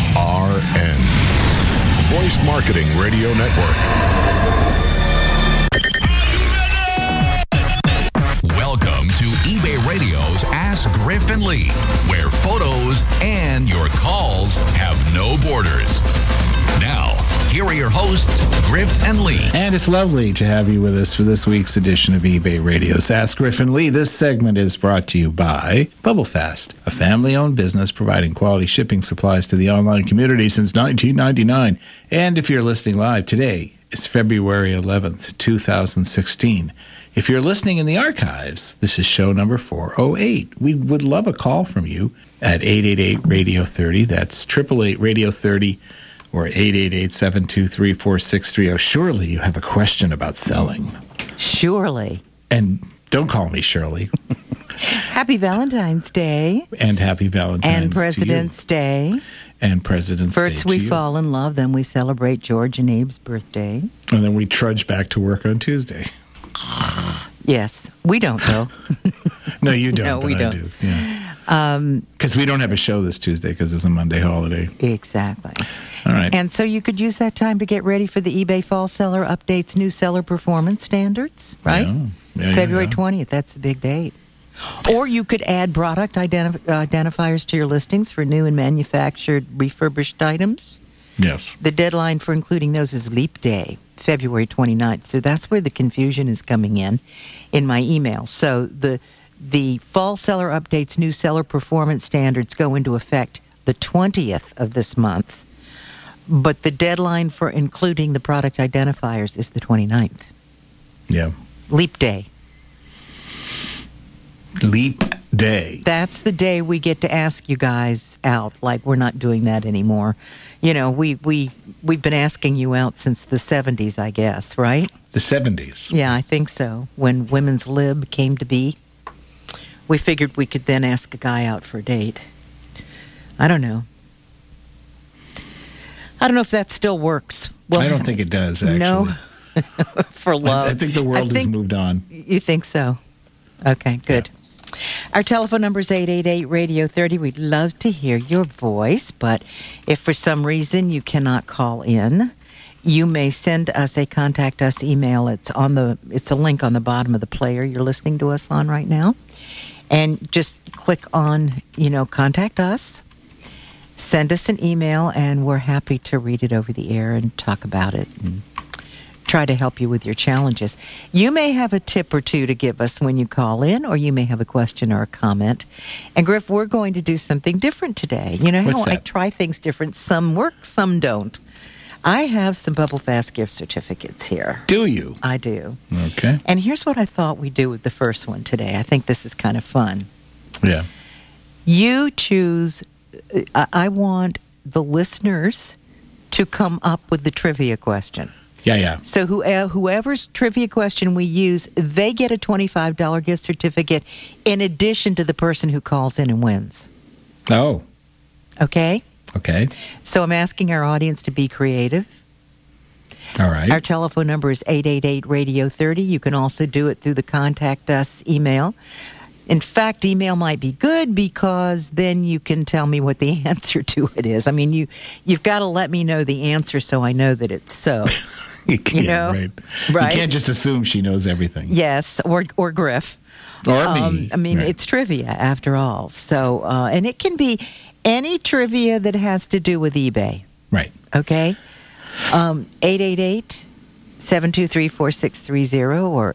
Voice Marketing Radio Network. Welcome to eBay Radio's Ask Griff and Lee, where photos and your calls have no borders. Now, here are your hosts, Griff and Lee. And it's lovely to have you with us for this week's edition of eBay Radio's Ask Griff and Lee. This segment is brought to you by BubbleFast, a family-owned business providing quality shipping supplies to the online community since 1999. And if you're listening live, today is February 11th, 2016. If you're listening in the archives, this is show number 408. We would love a call from you at 888-RADIO-30. That's 888-RADIO-30 or 888-723-4630. Surely you have a question about selling. Surely. And don't call me Shirley. Happy Valentine's Day. And happy Valentine's and President's Day. And President's Day. First we fall in love, then we celebrate George and Abe's birthday. And then we trudge back to work on Tuesday. Yes. We don't, though. No, you don't. No, we don't. I do. Yeah. Because we don't have a show this Tuesday because it's a Monday holiday. Exactly. All right. And so you could use that time to get ready for the eBay Fall Seller Updates new seller performance standards, right? Yeah, February 20th, that's the big date. Or you could add product identifiers to your listings for new and manufactured refurbished items. Yes. The deadline for including those is Leap Day, February 29th. So that's where the confusion is coming in my email. So the Fall Seller Updates new seller performance standards go into effect the 20th of this month. But the deadline for including the product identifiers is the 29th. Yeah. Leap Day. Leap Day. That's the day we get to ask you guys out. Like, we're not doing that anymore. You know, we've been asking you out since the 70s, I guess, right? The 70s. Yeah, I think so. When Women's Lib came to be, we figured we could then ask a guy out for a date. I don't know. I don't know if that still works. Well, I don't think it does, actually. No, for love. I think the world has moved on. You think so? Okay, good. Yeah. Our telephone number is 888-RADIO-30. We'd love to hear your voice, but if for some reason you cannot call in, you may send us a contact us email. It's a link on the bottom of the player you're listening to us on right now. And just click on, contact us. Send us an email, and we're happy to read it over the air and talk about it and try to help you with your challenges. You may have a tip or two to give us when you call in, or you may have a question or a comment. And, Griff, we're going to do something different today. You know how I try things different? Some work, some don't. I have some BubbleFast gift certificates here. Do you? I do. Okay. And here's what I thought we'd do with the first one today. I think this is kind of fun. Yeah. You choose... I want the listeners to come up with the trivia question. Yeah. So whoever's trivia question we use, they get a $25 gift certificate in addition to the person who calls in and wins. Oh. Okay? Okay. So I'm asking our audience to be creative. All right. Our telephone number is 888-RADIO-30. You can also do it through the Contact Us email. In fact, email might be good because then you can tell me what the answer to it is. I mean, you've got to let me know the answer so I know that it's so. Right. You can't just assume she knows everything. Yes, or Griff. Or me. I mean, right. It's trivia after all. So, and it can be any trivia that has to do with eBay. Right. Okay? 888-723-4630 or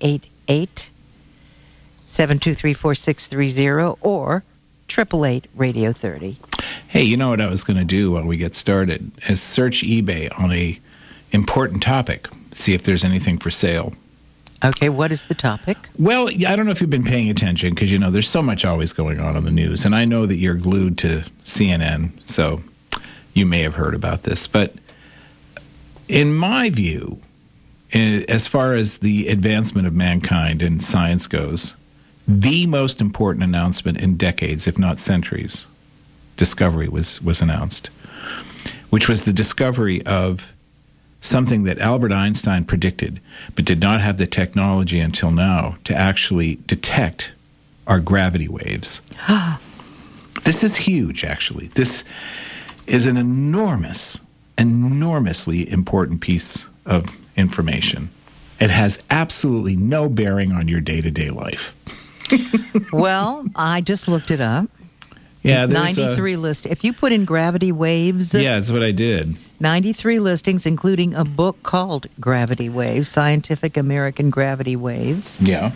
888-723-4630 or 888-RADIO-30. Hey, you know what I was going to do while we get started is search eBay on a important topic, see if there's anything for sale. Okay, what is the topic? Well, I don't know if you've been paying attention because, there's so much always going on in the news. And I know that you're glued to CNN, so you may have heard about this. But in my view, as far as the advancement of mankind and science goes, the most important announcement in decades, if not centuries, discovery was announced, which was the discovery of something that Albert Einstein predicted, but did not have the technology until now to actually detect our gravity waves. This is huge, actually. is an enormously important piece of information. It has absolutely no bearing on your day-to-day life. Well, I just looked it up. Yeah, there's 93 list. If you put in gravity waves, yeah, that's what I did. 93 listings, including a book called Gravity Waves, Scientific American Gravity Waves. Yeah.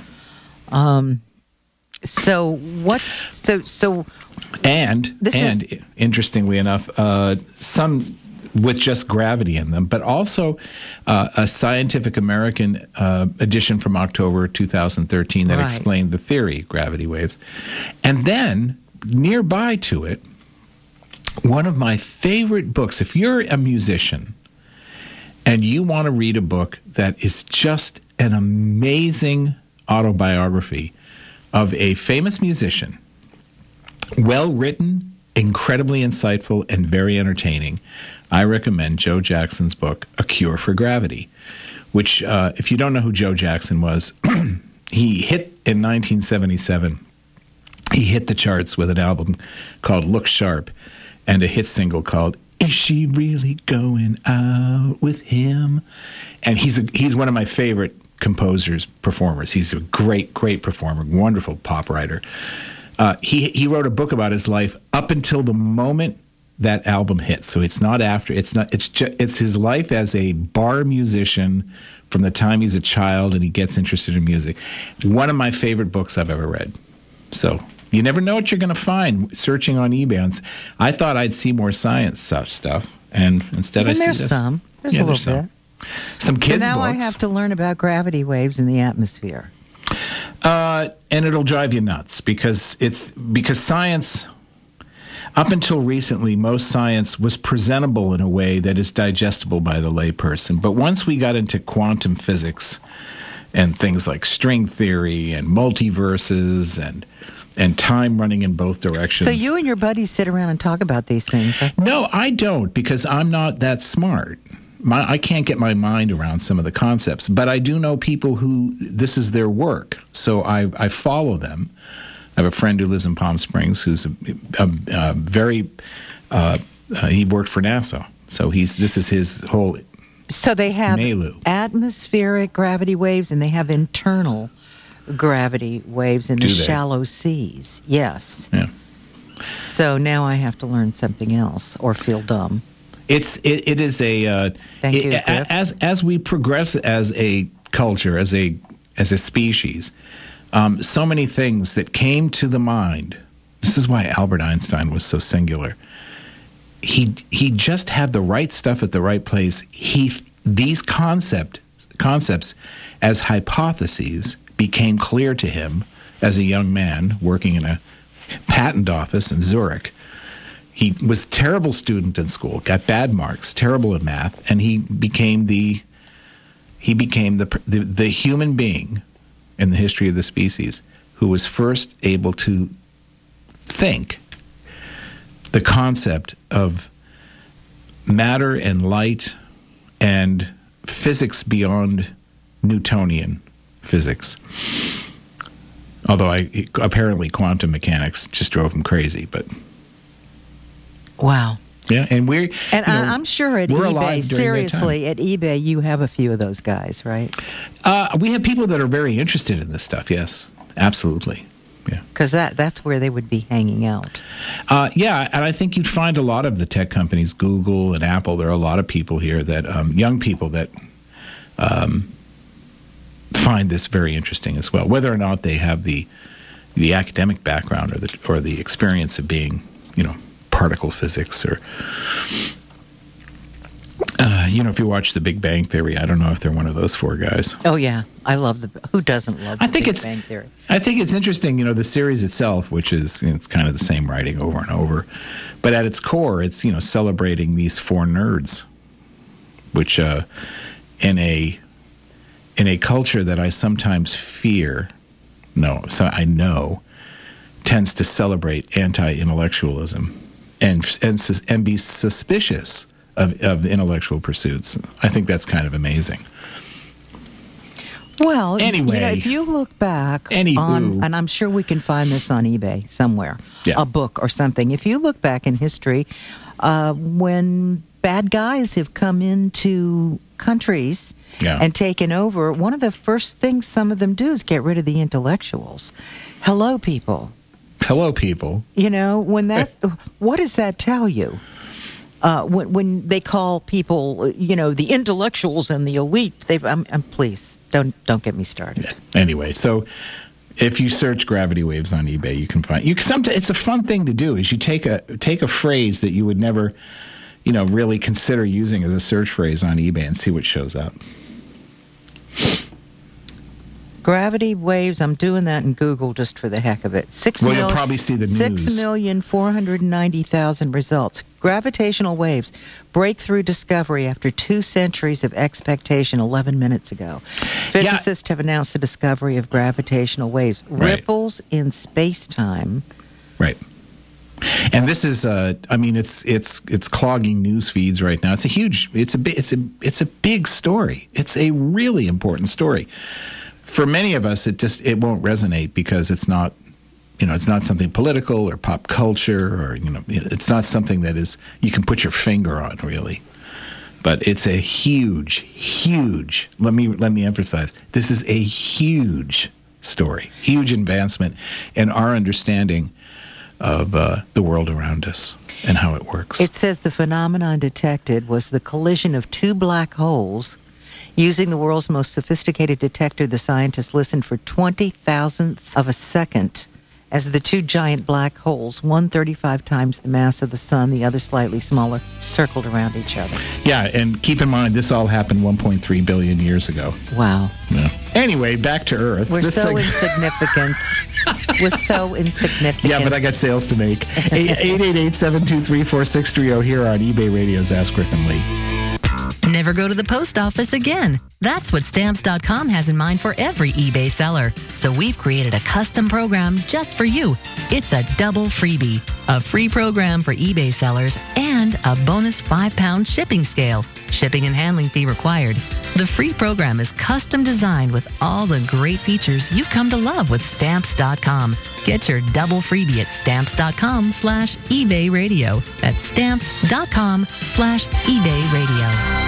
So what? So And interestingly enough, some with just gravity in them, but also a Scientific American edition from October 2013 that Right. explained the theory, gravity waves. And then nearby to it, one of my favorite books, if you're a musician and you want to read a book that is just an amazing autobiography of a famous musician, well written, incredibly insightful, and very entertaining, I recommend Joe Jackson's book, A Cure for Gravity, which, if you don't know who Joe Jackson was, he hit in 1977. He hit the charts with an album called Look Sharp and a hit single called Is She Really Going Out With Him? And he's one of my favorite composers, performers. He's a great performer, wonderful pop writer. He wrote a book about his life up until the moment that album hit. So it's not after. It's his life as a bar musician from the time he's a child and he gets interested in music. One of my favorite books I've ever read. So you never know what you're going to find searching on eBay. I thought I'd see more science stuff, and instead I see this. There's some. There's a little bit. Some kids' So now books. I have to learn about gravity waves in the atmosphere. And it'll drive you nuts because science, up until recently, most science was presentable in a way that is digestible by the layperson. But once we got into quantum physics and things like string theory and multiverses and time running in both directions. So you and your buddies sit around and talk about these things, huh? No, I don't, because I'm not that smart. I can't get my mind around some of the concepts, but I do know people who this is their work, so I follow them. I have a friend who lives in Palm Springs who's a very he worked for NASA, so this is his whole. So they have Melu. atmospheric gravity waves and they have internal gravity waves in the Do they? shallow seas. Yes. Yeah. So now I have to learn something else or feel dumb. It is a Thank you, Griff. as we progress as a culture, as a species, so many things that came to the mind. This is why Albert Einstein was so singular. He just had the right stuff at the right place. These concepts as hypotheses became clear to him as a young man working in a patent office in Zurich. He was a terrible student in school, got bad marks, terrible in math, and he became the human being in the history of the species who was first able to think the concept of matter and light and physics beyond Newtonian physics. Although apparently quantum mechanics just drove him crazy, but. Wow. Yeah, and I'm sure at we're eBay, alive during that seriously, at eBay, you have a few of those guys, right? We have people that are very interested in this stuff. Yes, absolutely. Yeah, Because that's where they would be hanging out. yeah, and I think you'd find a lot of the tech companies, Google and Apple. There are a lot of people here that young people that find this very interesting as well. Whether or not they have the academic background or the experience of being, particle physics or, if you watch The Big Bang Theory, I don't know if they're one of those four guys. Oh, yeah. I love who doesn't love the Big Bang Theory? I think it's interesting, the series itself, which is, it's kind of the same writing over and over. But at its core, it's, celebrating these four nerds, which in a culture that I sometimes I know, tends to celebrate anti-intellectualism and be suspicious of intellectual pursuits. I think that's kind of amazing. Well, Anyway. if you look back Anywho. and I'm sure we can find this on eBay somewhere, Yeah. a book or something. If you look back in history, when bad guys have come into countries Yeah. and taken over, one of the first things some of them do is get rid of the intellectuals. Hello, people. Hello, people. What does that tell you? When they call people, the intellectuals and the elite, please don't get me started. Yeah. Anyway, so if you search gravity waves on eBay, you can find. It's a fun thing to do. Is you take a phrase that you would never, really consider using as a search phrase on eBay and see what shows up. Gravity waves. I'm doing that in Google just for the heck of it. You'll probably see the news. 6,490,000 results. Gravitational waves. Breakthrough discovery after 2 centuries of expectation 11 minutes ago. Physicists have announced the discovery of gravitational waves. Right. Ripples in space-time. Right. And this is, it's clogging news feeds right now. It's a big story. It's a really important story. For many of us, it won't resonate because it's not, it's not something political or pop culture or, it's not something that you can put your finger on really. But it's a huge, let me emphasize, this is a huge story, huge advancement in our understanding of the world around us and how it works. It says the phenomenon detected was the collision of 2 black holes. Using the world's most sophisticated detector, the scientists listened for 20,000th of a second as the 2 giant black holes, one 35 times the mass of the sun, the other slightly smaller, circled around each other. Yeah, and keep in mind, this all happened 1.3 billion years ago. Wow. Yeah. Anyway, back to Earth. We're so insignificant. We're so insignificant. Yeah, but I got sales to make. 888-723-4630 here on eBay Radio's Ask Griff and Lee. Never go to the post office again. That's what Stamps.com has in mind for every eBay seller. So we've created a custom program just for you. It's a double freebie, a free program for eBay sellers and a bonus 5-pound shipping scale. Shipping and handling fee required. The free program is custom designed with all the great features you've come to love with Stamps.com. Get your double freebie at Stamps.com/eBay Radio. That's Stamps.com/eBay Radio.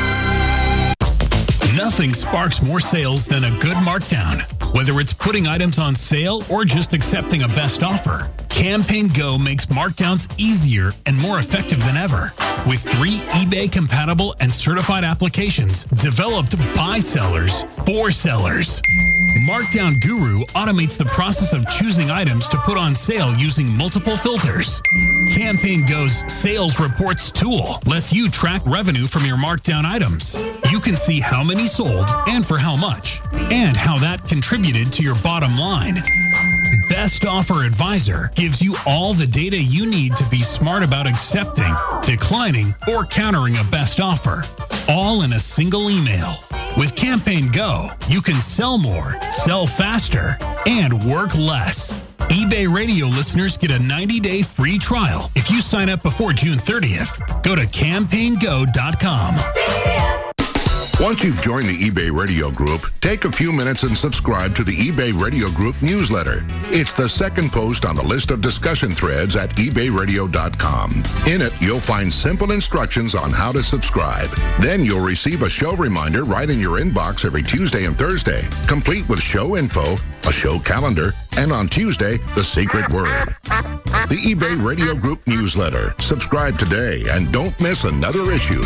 Nothing sparks more sales than a good markdown. Whether it's putting items on sale or just accepting a best offer, Campaign Go makes markdowns easier and more effective than ever. With 3 eBay-compatible and certified applications developed by sellers for sellers. Markdown Guru automates the process of choosing items to put on sale using multiple filters. Campaign Go's Sales Reports tool lets you track revenue from your markdown items. You can see how many sold and for how much, and how that contributed to your bottom line. Best Offer Advisor gives you all the data you need to be smart about accepting, declining, or countering a best offer, all in a single email. With Campaign Go, you can sell more, sell faster, and work less. eBay Radio listeners get a 90-day free trial if you sign up before June 30th. Go to CampaignGo.com. Once you've joined the eBay Radio Group, take a few minutes and subscribe to the eBay Radio Group newsletter. It's the second post on the list of discussion threads at eBayRadio.com. In it, you'll find simple instructions on how to subscribe. Then you'll receive a show reminder right in your inbox every Tuesday and Thursday, complete with show info, a show calendar, and on Tuesday, the secret word. The eBay Radio Group newsletter. Subscribe today and don't miss another issue.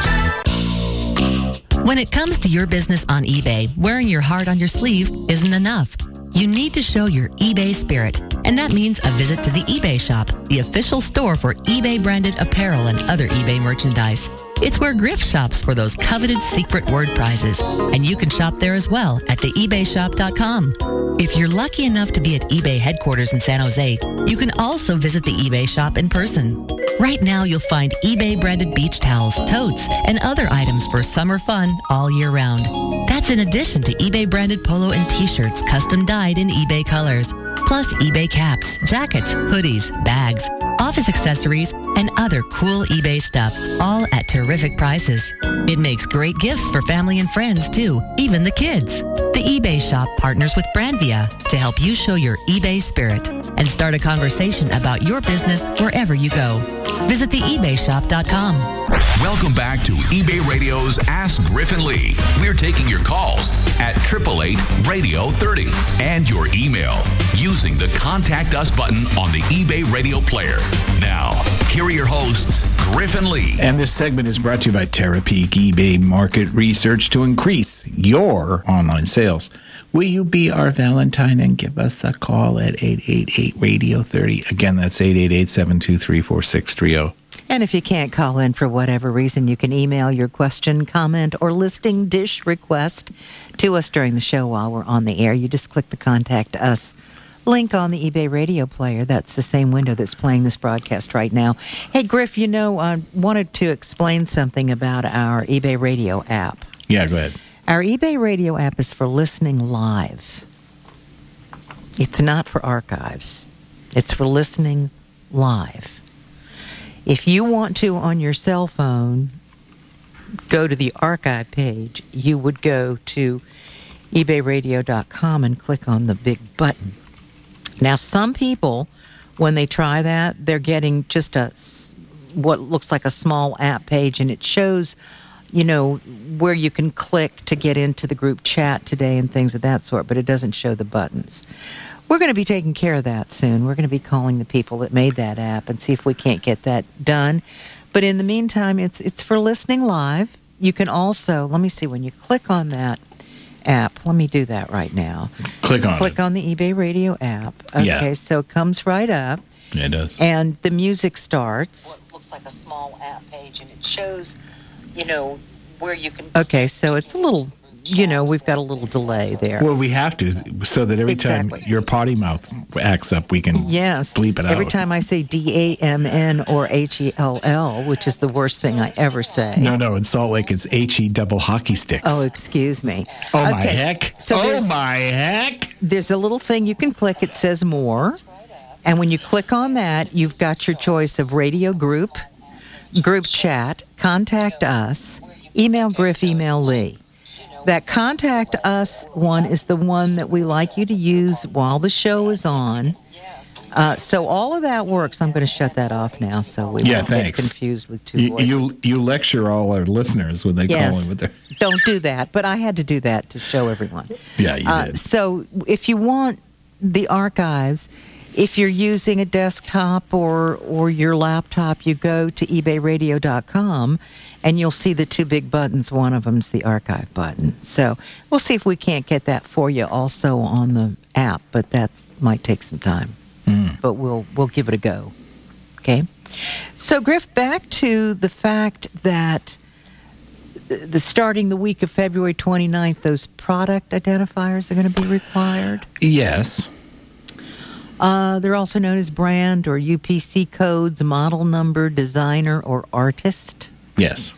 When it comes to your business on eBay, wearing your heart on your sleeve isn't enough. You need to show your eBay spirit, and that means a visit to the eBay shop, the official store for eBay-branded apparel and other eBay merchandise. It's where Griff shops for those coveted secret word prizes, and you can shop there as well at theebayshop.com. If you're lucky enough to be at eBay headquarters in San Jose, you can also visit the eBay shop in person. Right now, you'll find eBay-branded beach towels, totes, and other items for summer fun all year round. That's in addition to eBay-branded polo and T-shirts custom dyed in eBay colors. plus eBay caps, jackets, hoodies, bags, office accessories, and other cool eBay stuff, all at terrific prices. It makes great gifts for family and friends, too, even the kids. The eBay shop partners with Brandvia to help you show your eBay spirit and start a conversation about your business wherever you go. Visit theebayshop.com. Welcome back to eBay Radio's Ask Griffin Lee. We're taking your calls at 888-RADIO-30 and your email using the Contact Us button on the eBay Radio player. Now, here are your hosts, Griffin Lee. And this segment is brought to you by Terapeak eBay Market Research to increase your online sales. Will you be our Valentine and give us a call at 888-RADIO-30? Again, that's 888-723-4630. And if you can't call in for whatever reason, you can email your question, comment, or listing dish request to us during the show while we're on the air. You just click the Contact Us link on the eBay Radio player. That's the same window that's playing this broadcast right now. Hey, Griff, I wanted to explain something about our eBay Radio app. Yeah, go ahead. Our eBay Radio app is for listening live. It's not for archives. It's for listening live. If you want to, on your cell phone, go to the archive page, you would go to ebayradio.com and click on the big button. Now, some people, when they try that, they're getting just what looks like a small app page, and it shows, where you can click to get into the group chat today and things of that sort, but it doesn't show the buttons. We're going to be taking care of that soon. We're going to be calling the people that made that app and see if we can't get that done. But in the meantime, it's for listening live. You can also, let me see, when you click on that app, let me do that right now. Click on the eBay Radio app. Okay, so it comes right up. Yeah, it does. And the music starts. What looks like a small app page, and it shows, where you can... Okay, so it's a little... we've got a little delay there. Well, we have to, so that every time your potty mouth acts up, we can bleep it out. Every time I say DAMN or HELL, which is the worst thing I ever say. No, in Salt Lake, it's HE double hockey sticks. Oh, excuse me. Oh, my heck. So my heck. There's a little thing you can click. It says more. And when you click on that, you've got your choice of radio group chat, contact us, email Griff, email Lee. That Contact Us one is the one that we like you to use while the show is on. So all of that works. I'm going to shut that off now so we won't get confused with two voices. You lecture all our listeners when they call in with their... Don't do that, but I had to do that to show everyone. Yeah, you did. So if you want the archives, if you're using a desktop or your laptop, you go to ebayradio.com and you'll see the two big buttons. One of them's the archive button. So we'll see if we can't get that for you also on the app, but that might take some time. But we'll give it a go. Okay? So, Griff, back to the fact that starting the week of February 29th, those product identifiers are going to be required? Yes. They're also known as brand or UPC codes, model number, designer, or artist. Yes.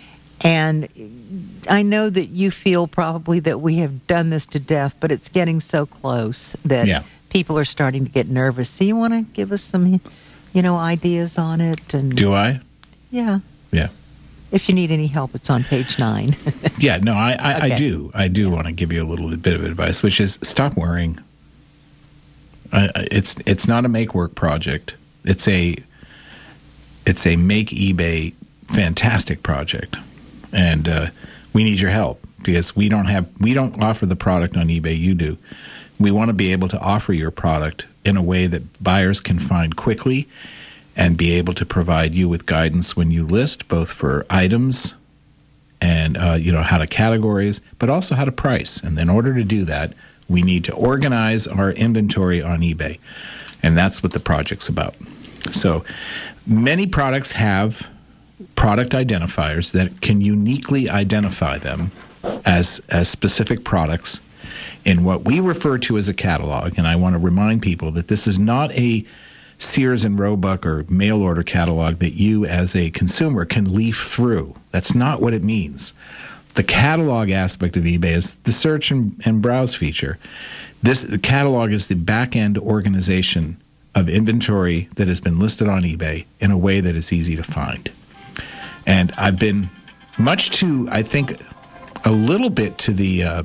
And I know that you feel probably that we have done this to death, but it's getting so close that people are starting to get nervous. So you want to give us some, ideas on it? And do I? Yeah. Yeah. If you need any help, it's on page 9. Yeah, no, I do. I do want to give you a little bit of advice, which is stop worrying. It's not a make work project. It's a make eBay fantastic project, and we need your help because we don't offer the product on eBay. You do. We want to be able to offer your product in a way that buyers can find quickly, and be able to provide you with guidance when you list, both for items and how to categorize, but also how to price. And in order to do that, we need to organize our inventory on eBay. And that's what the project's about. So many products have product identifiers that can uniquely identify them as specific products in what we refer to as a catalog. And I want to remind people that this is not a Sears and Roebuck or mail order catalog that you as a consumer can leaf through. That's not what it means. The catalog aspect of eBay is the search and browse feature. The catalog is the back-end organization of inventory that has been listed on eBay in a way that is easy to find. And I've been much to, I think, a little bit to the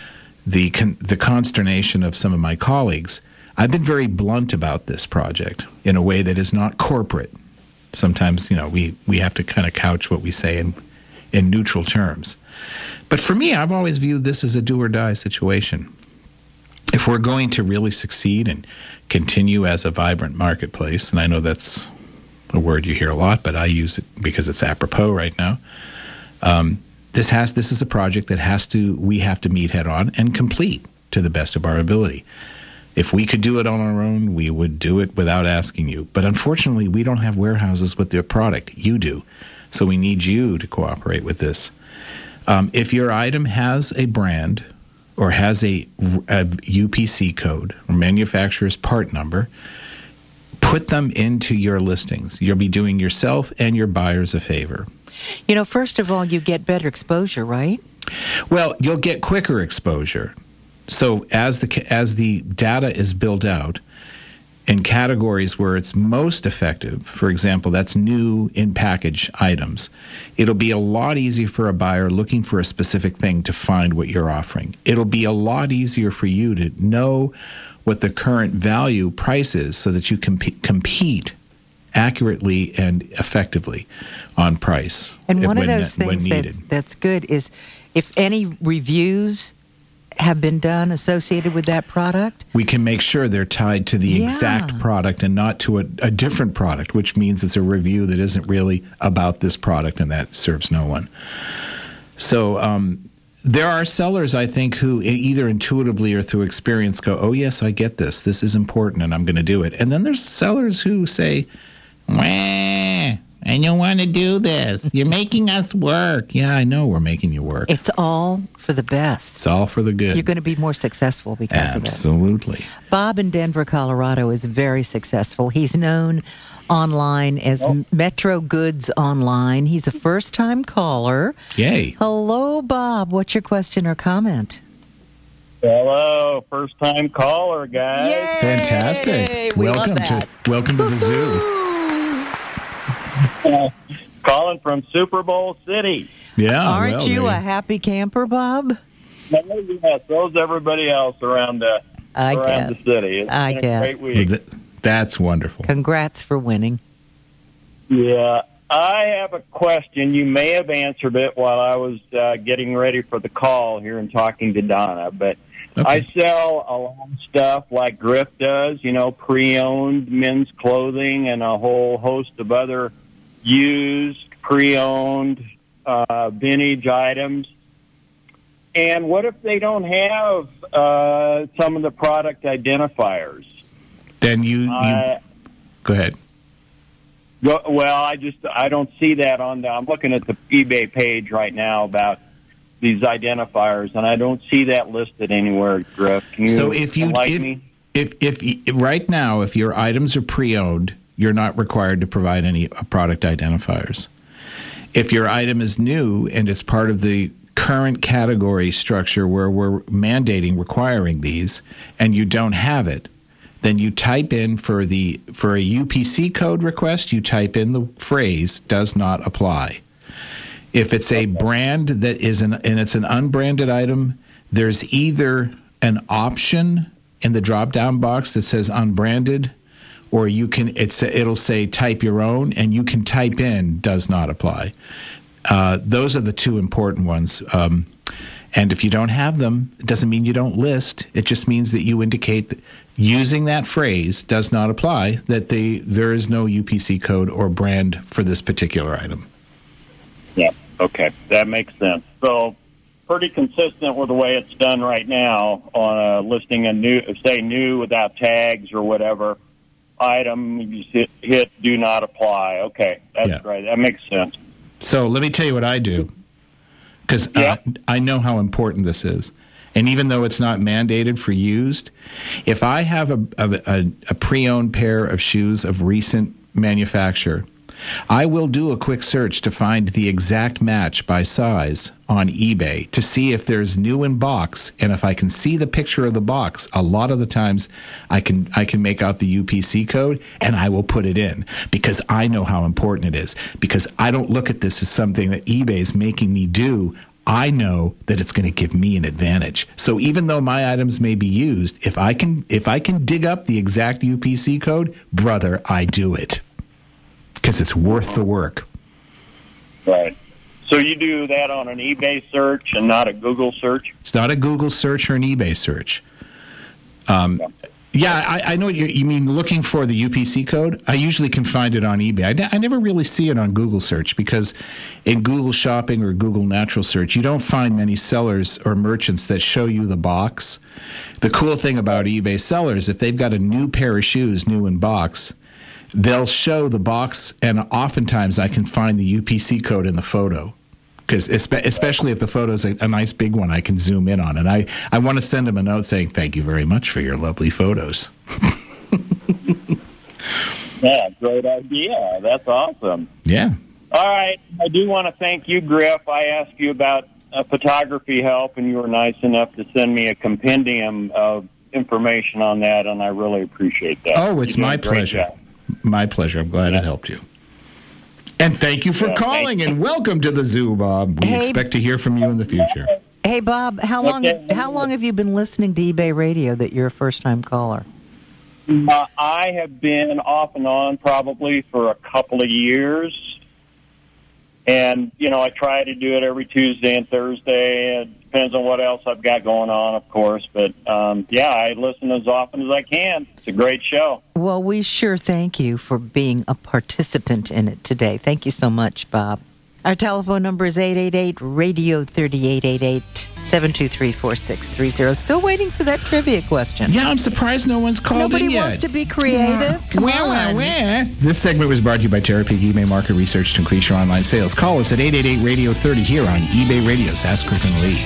consternation of some of my colleagues. I've been very blunt about this project in a way that is not corporate. Sometimes, we have to kind of couch what we say in neutral terms. But for me, I've always viewed this as a do-or-die situation. If we're going to really succeed and continue as a vibrant marketplace, and I know that's a word you hear a lot, but I use it because it's apropos right now. This is a project that we have to meet head on and complete to the best of our ability. If we could do it on our own, we would do it without asking you. But unfortunately, we don't have warehouses with their product. You do. So we need you to cooperate with this. If your item has a brand or has a UPC code or manufacturer's part number, put them into your listings. You'll be doing yourself and your buyers a favor. First of all, you get better exposure, right? Well, you'll get quicker exposure. So as the data is built out in categories where it's most effective, for example, that's new in-package items, it'll be a lot easier for a buyer looking for a specific thing to find what you're offering. It'll be a lot easier for you to know what the current value price is so that you can compete accurately and effectively on price. And one of those things that's good is if any reviews have been done associated with that product, we can make sure they're tied to the exact product and not to a different product, which means it's a review that isn't really about this product, and that serves no one. So there are sellers, I think, who either intuitively or through experience go, oh, yes, I get this. This is important, and I'm going to do it. And then there's sellers who say, wah, I don't want to do this. You're making us work. Yeah, I know we're making you work. It's all for the best. It's all for the good. You're going to be more successful because of it. Absolutely. Bob in Denver, Colorado is very successful. He's known online as Metro Goods Online. He's a first-time caller. Yay. Hello, Bob. What's your question or comment? Hello, first-time caller, guys. Yay! Fantastic. Welcome to the zoo. Calling from Super Bowl City. Yeah. Aren't you a happy camper, Bob? Yeah, so's everybody else around the city. It's been a great week. That's wonderful. Congrats for winning. Yeah. I have a question. You may have answered it while I was getting ready for the call here and talking to Donna, but okay. I sell a lot of stuff like Griff does, pre-owned men's clothing and a whole host of other used, pre-owned, vintage items. And what if they don't have some of the product identifiers? Then you go ahead. Well, I don't see that I'm looking at the eBay page right now about these identifiers, and I don't see that listed anywhere, Griff. Can you enlighten me? If right now, if your items are pre-owned, you're not required to provide any product identifiers. If your item is new and it's part of the current category structure where we're requiring these, and you don't have it, then you type in for a UPC code request, you type in the phrase "does not apply." If it's a brand that is and it's an unbranded item, there's either an option in the drop-down box that says unbranded, or it'll say type your own, and you can type in "does not apply." Those are the two important ones. And if you don't have them, it doesn't mean you don't list. It just means that you indicate that using that phrase "does not apply," that there is no UPC code or brand for this particular item. Yeah, okay. That makes sense. So pretty consistent with the way it's done right now on listing a new without tags or whatever item. You just hit "do not apply." Okay, that's great. That makes sense. So let me tell you what I do, because I know how important this is. And even though it's not mandated for used, if I have a pre-owned pair of shoes of recent manufacture, I will do a quick search to find the exact match by size on eBay to see if there's new in box, and if I can see the picture of the box, a lot of the times I can make out the UPC code, and I will put it in because I know how important it is, because I don't look at this as something that eBay is making me do. I know that it's going to give me an advantage. So even though my items may be used, if I can dig up the exact UPC code, brother, I do it because it's worth the work. Right. So you do that on an eBay search and not a Google search? It's not a Google search or an eBay search. Yeah, I know what you mean, looking for the UPC code. I usually can find it on eBay. I never really see it on Google search because in Google Shopping or Google Natural Search, you don't find many sellers or merchants that show you the box. The cool thing about eBay sellers, if they've got a new pair of shoes, new in box, they'll show the box, and oftentimes I can find the UPC code in the photo. Because especially if the photo's a nice big one, I can zoom in on it. I want to send them a note saying, thank you very much for your lovely photos. Yeah, great idea. That's awesome. Yeah. All right. I do want to thank you, Griff. I asked you about photography help, and you were nice enough to send me a compendium of information on that, and I really appreciate that. Oh, it's my pleasure. My pleasure. I'm glad it helped you. And thank you for calling, and welcome to the zoo, Bob. We expect to hear from you in the future. Hey, Bob, how long have you been listening to eBay Radio that you're a first-time caller? I have been off and on probably for a couple of years. And, I try to do it every Tuesday and Thursday. It depends on what else I've got going on, of course. But, I listen as often as I can. It's a great show. Well, we sure thank you for being a participant in it today. Thank you so much, Bob. Our telephone number is 888-RADIO-30, 888-723-4630. Still waiting for that trivia question. Yeah, I'm surprised no one's called in yet. Nobody wants to be creative. Where? This segment was brought to you by Terapeak eBay Market Research to increase your online sales. Call us at 888-RADIO-30 here on eBay Radio's Ask Griffin Lee.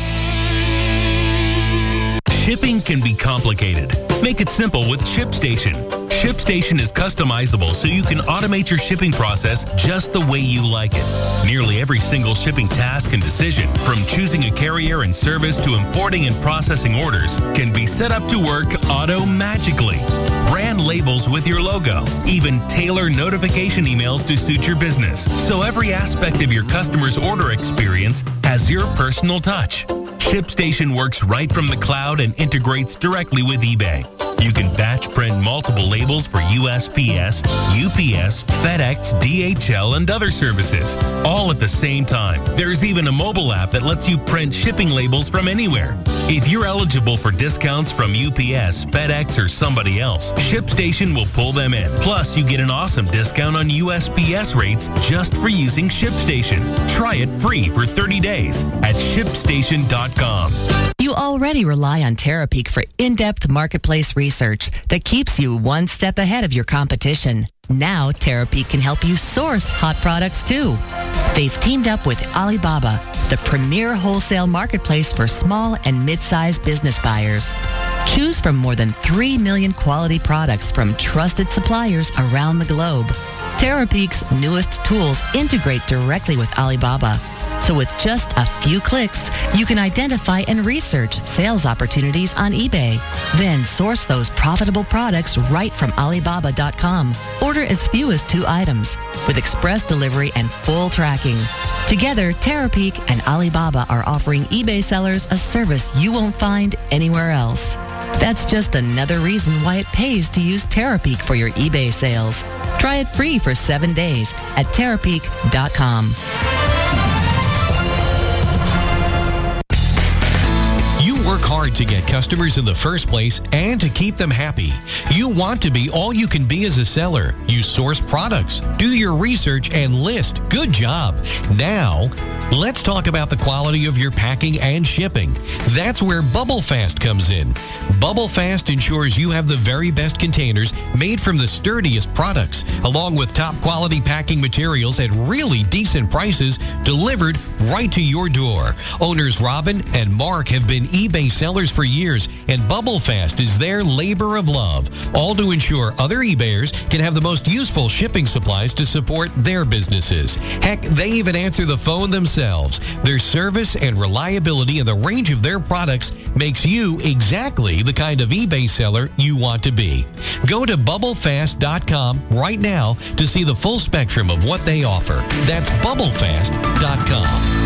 Shipping can be complicated. Make it simple with ShipStation. ShipStation is customizable so you can automate your shipping process just the way you like it. Nearly every single shipping task and decision, from choosing a carrier and service to importing and processing orders, can be set up to work auto-magically. Brand labels with your logo, even tailor notification emails to suit your business. So every aspect of your customer's order experience has your personal touch. ShipStation works right from the cloud and integrates directly with eBay. You can batch print multiple labels for USPS, UPS, FedEx, DHL, and other services, all at the same time. There's even a mobile app that lets you print shipping labels from anywhere. If you're eligible for discounts from UPS, FedEx, or somebody else, ShipStation will pull them in. Plus, you get an awesome discount on USPS rates just for using ShipStation. Try it free for 30 days at ShipStation.com. You already rely on Terapeak for in-depth marketplace research that keeps you one step ahead of your competition. Now, Terapeak can help you source hot products too. They've teamed up with Alibaba, the premier wholesale marketplace for small and mid-sized business buyers. Choose from more than 3 million quality products from trusted suppliers around the globe. Terapeak's newest tools integrate directly with Alibaba. So with just a few clicks, you can identify and research sales opportunities on eBay. Then source those profitable products right from Alibaba.com. Order as few as 2 items with express delivery and full tracking. Together, Terapeak and Alibaba are offering eBay sellers a service you won't find anywhere else. That's just another reason why it pays to use Terapeak for your eBay sales. Try it free for 7 days at Terapeak.com. Work hard to get customers in the first place and to keep them happy. You want to be all you can be as a seller. You source products, do your research, and list. Good job. Now, let's talk about the quality of your packing and shipping. That's where Bubble Fast comes in. Bubble Fast ensures you have the very best containers made from the sturdiest products, along with top quality packing materials at really decent prices delivered right to your door. Owners Robin and Mark have been eBay eBay sellers for years, and BubbleFast is their labor of love, all to ensure other eBayers can have the most useful shipping supplies to support their businesses. Heck, they even answer the phone themselves. Their service and reliability and the range of their products makes you exactly the kind of eBay seller you want to be. Go to BubbleFast.com right now to see the full spectrum of what they offer. That's BubbleFast.com.